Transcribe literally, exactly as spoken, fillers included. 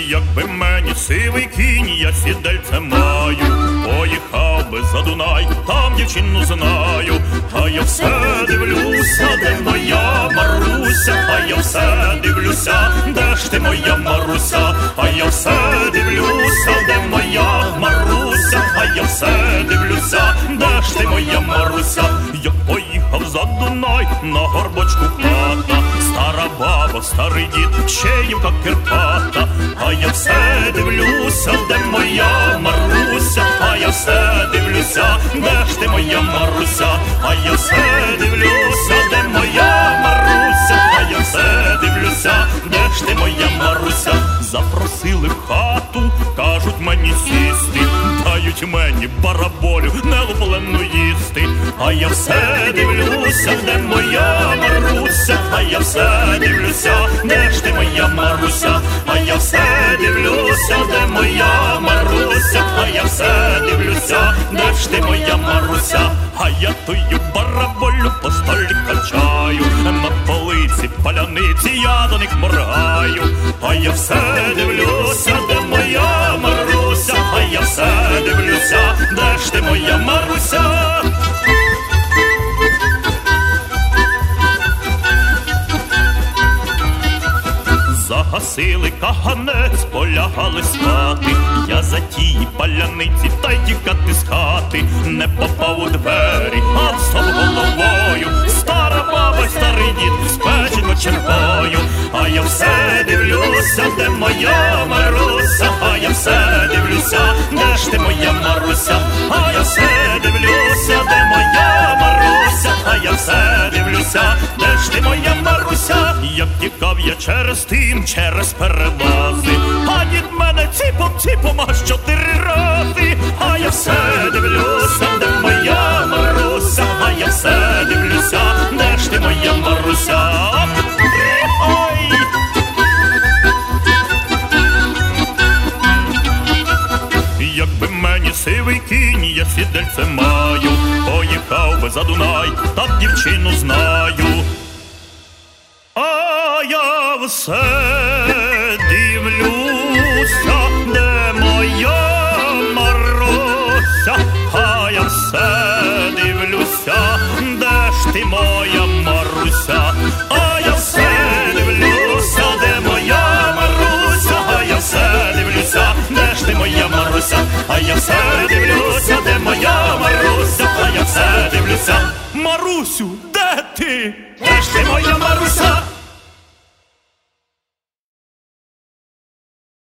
Якби мені сивий кінь, я сідельце маю, поїхав би за Дунай, там дівчину знаю. А я все дивлюся, де моя Маруся, а я все дивлюся, де ж ти моя Маруся, а я все дивлюся, де моя Маруся, а я все дивлюся, де ж ти моя Маруся. Я поїхав за Дунай, на горбочку хата, стара баба, старий дід, Щеївка Кирпата. А я все дивлюся, де моя Маруся, а я все дивлюся, де ж ти моя Маруся, а я все дивлюся, де моя Маруся, а я все дивлюся, де ж ти моя Маруся. Запросили в хату, кажуть мені сісти, дають мені бараболю нелуплену їсти. А я все дивлюся, де моя Маруся, а я все дивлюся, де ж ти моя Маруся, а я все дивлюся, де моя Маруся, а я все дивлюся, де ж ти моя Маруся. А я тую бараболю по столі качаю, на полиці паляниці я до них моргаю. А я все дивлюся, де моя Маруся, а я все дивлюся, де ж ти моя Маруся. Загасили каганець, полягали спати, я за тії паляниці та й тікати з хати. Не попав у двері, а встав головою, стара баба й старий дід з печінко черпою. А я все дивлюся, де моя Маруся, а я все дивлюся, де ж ти моя Маруся, а я все дивлюся, де моя Маруся, а я все дивлюся, де ж ти моя Маруся. Як тікав я через тим, через перелази, а дід мене ціпом-ціпом аж чотири рази. А я все дивлюся, де моя Маруся, а я все дивлюся, де ж ти моя Маруся. Ой! Якби мені сивий кінь, я сідельце маю, поїхав би за Дунай, так дівчину знаю. А я все дивлюся, де моя Маруся, а я все дивлюся, де ж ти моя Маруся, а я все дивлюся, де моя Маруся, а я все дивлюся, де ж ти моя Маруся, а я все дивлюся, де моя Маруся, а я все дивлюся. Марусю, де ти? Де ж ти моя Маруся?